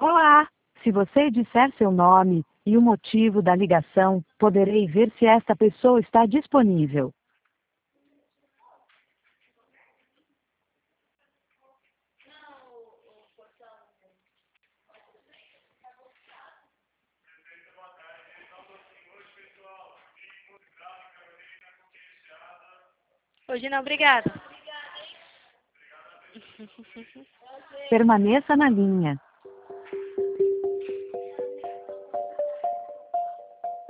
Olá! Se você disser seu nome e o motivo da ligação, poderei ver se esta pessoa está disponível. Hoje não, obrigada. Permaneça na linha.